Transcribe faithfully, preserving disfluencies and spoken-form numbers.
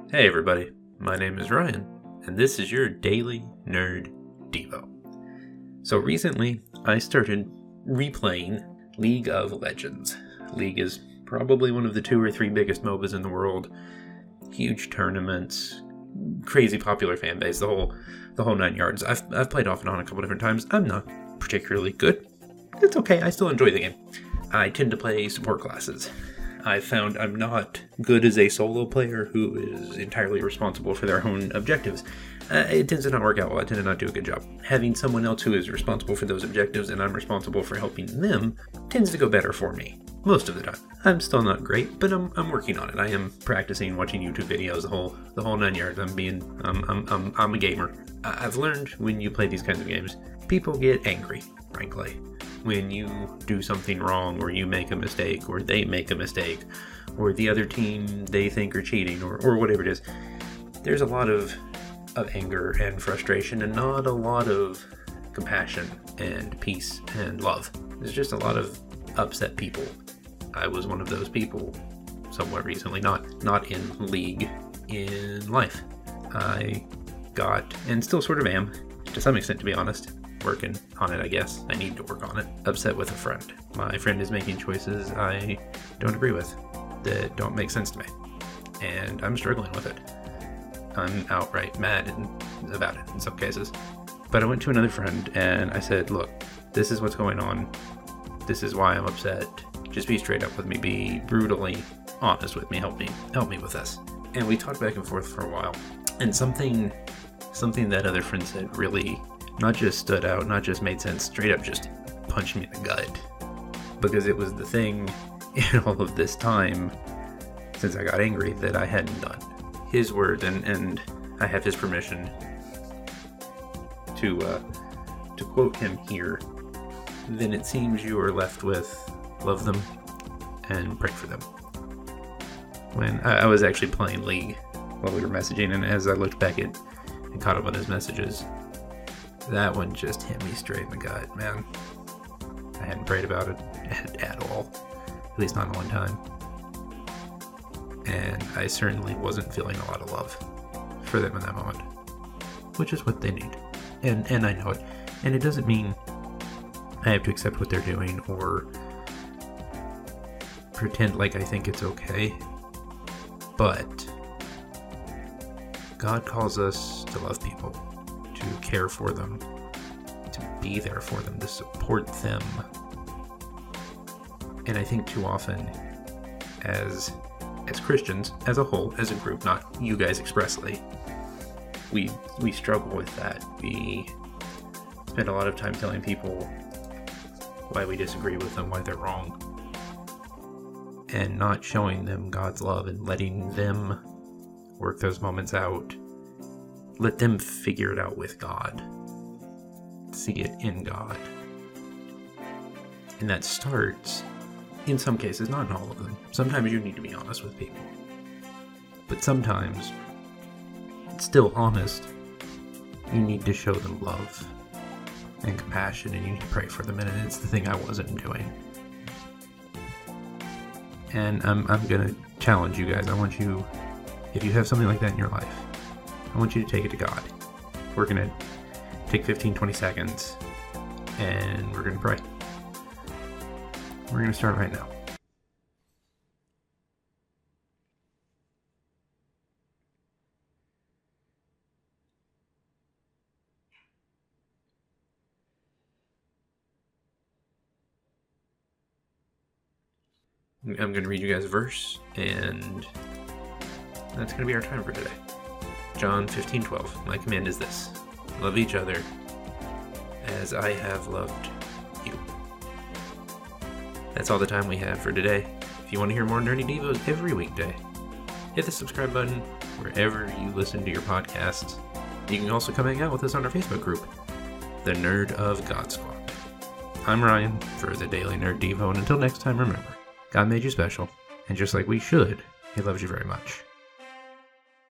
Hey everybody, my name is Ryan, and this is your Daily Nerd Devo. So recently, I started replaying League of Legends. League is probably one of the two or three biggest MOBAs in the world. Huge tournaments, crazy popular fan base, the whole the whole nine yards. I've, I've played off and on a couple different times. I'm not particularly good. It's okay, I still enjoy the game. I tend to play support classes. I found I'm not good as a solo player who is entirely responsible for their own objectives. Uh, it tends to not work out well. I tend to not do a good job. Having someone else who is responsible for those objectives and I'm responsible for helping them tends to go better for me. Most of the time. I'm still not great, but I'm I'm working on it. I am practicing, watching YouTube videos, the whole the whole nine yards. I'm being I'm I'm I'm, I'm a gamer. I've learned when you play these kinds of games, people get angry, frankly. When you do something wrong, or you make a mistake, or they make a mistake, or the other team they think are cheating, or, or whatever it is, there's a lot of, of anger and frustration, and not a lot of compassion and peace and love. There's just a lot of upset people. I was one of those people somewhat recently, not not in League, in life. I got, and still sort of am, to some extent to be honest, working on it, I guess. I need to work on it. Upset with a friend. My friend is making choices I don't agree with, that don't make sense to me. And I'm struggling with it. I'm outright mad in, about it in some cases. But I went to another friend and I said, look, this is what's going on. This is why I'm upset. Just be straight up with me. Be brutally honest with me. Help me. Help me with this. And we talked back and forth for a while. And something, something that other friend said really not just stood out, not just made sense, straight up just punched me in the gut. Because it was the thing in all of this time, since I got angry, that I hadn't done. His words, and, and I have his permission to uh, to quote him here, then it seems you are left with love them and pray for them. When I, I was actually playing League while we were messaging, and as I looked back at and caught up on his messages, that one just hit me straight in the gut, man. I hadn't prayed about it at, at all. At least not in a long time. And I certainly wasn't feeling a lot of love for them in that moment. Which is what they need. And and I know it. And it doesn't mean I have to accept what they're doing or pretend like I think it's okay. But God calls us to love people, to care for them, to be there for them, to support them. And I think too often, as as Christians, as a whole, as a group, not you guys expressly, we we struggle with that. We spend a lot of time telling people why we disagree with them, why they're wrong, and not showing them God's love and letting them work those moments out. Let them figure it out with God. See it in God. And that starts, in some cases, not in all of them. Sometimes you need to be honest with people. But sometimes, still honest, you need to show them love and compassion, and you need to pray for them. And it's the thing I wasn't doing. And I'm, I'm going to challenge you guys. I want you, if you have something like that in your life, I want you to take it to God. We're going to take fifteen, twenty seconds and we're going to pray. We're going to start right now. I'm going to read you guys a verse, and that's going to be our time for today. John fifteen twelve. My command is this: love each other as I have loved you. That's all the time we have for today. If you want to hear more Nerdy Devos every weekday, hit the subscribe button wherever you listen to your podcasts. You can also come hang out with us on our Facebook group, The Nerd of God Squad. I'm Ryan for the Daily Nerd Devo, and until next time, remember, God made you special, and just like we should, He loves you very much.